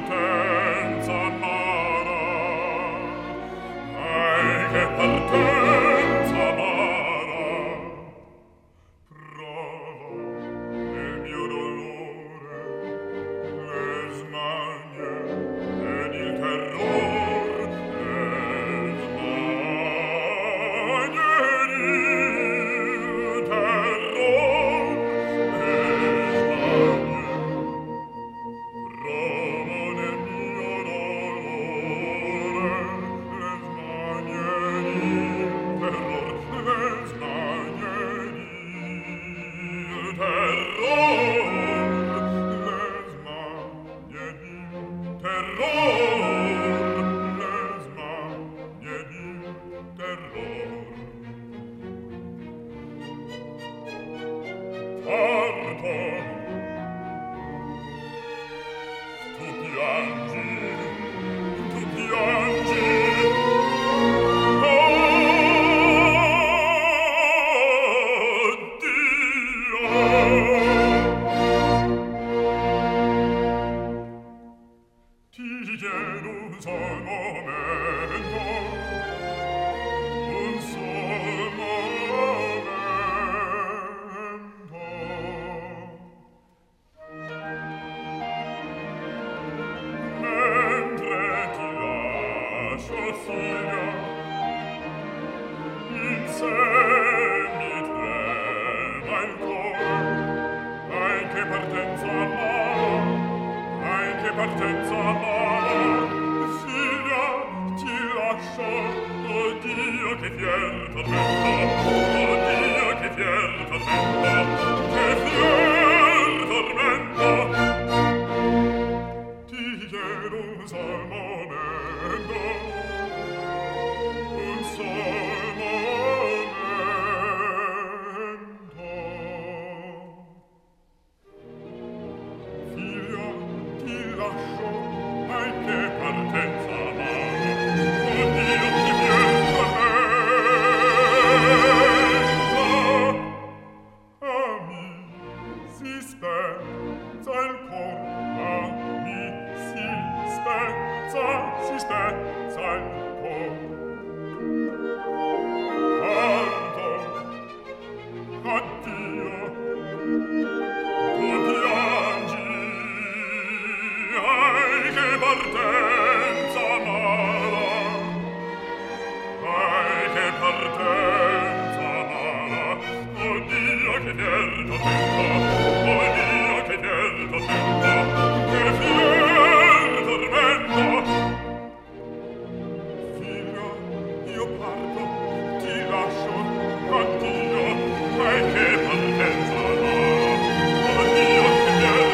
partenza amara, che partenza amara, prova nel mio dolore le smanie ed il terror, le smanie ed il terror, le smanie. Provo nel mio dolore le smanie ed il terror, le smanie ed il terror, le smanie ed il terror, le smanie ed il terror. Parto. Tu piangi, tu piangi, Ti chiedo un sol momento, un sol momento. Mentre ti lascio, Silvia, in sé mi trema il cuore. Ai che partenza amara, ai che partenza amara, Silvia, ti lascio. Oddio che fier tormento, oddio che fier tormento, che fier tormento. Ti chiedo un sol momento, un sol momento. Figlia, ti lascio, ai che partenza amara, oddio che fier tormento. Ami, si spezza il cor, ami, si spezza il cor. Parto, addio, tu piangi, ai che partenza amara, ai che partenza amara, oddio che fier tormento, oddio che fier tormento, che fier tormento. Figlia, io parto, ti lascio, addio, ai che partenza amara, oddio che fier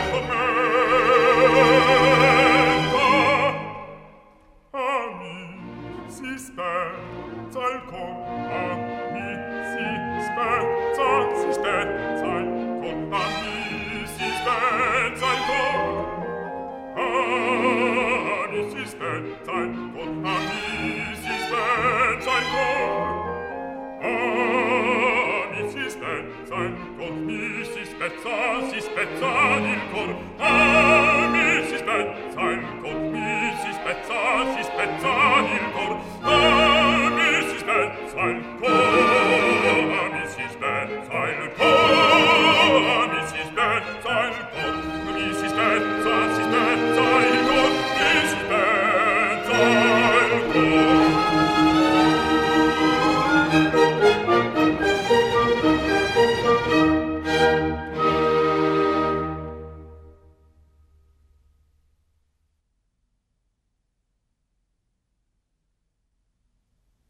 tormento. Ami, si spezza il cor, ami, si spezza il cor, ami, si spezza il cor, ami, si spezza il cor, ami, si spezza il cor, ami, si spezza il cor, mi si spezza il cor, ami, si spezza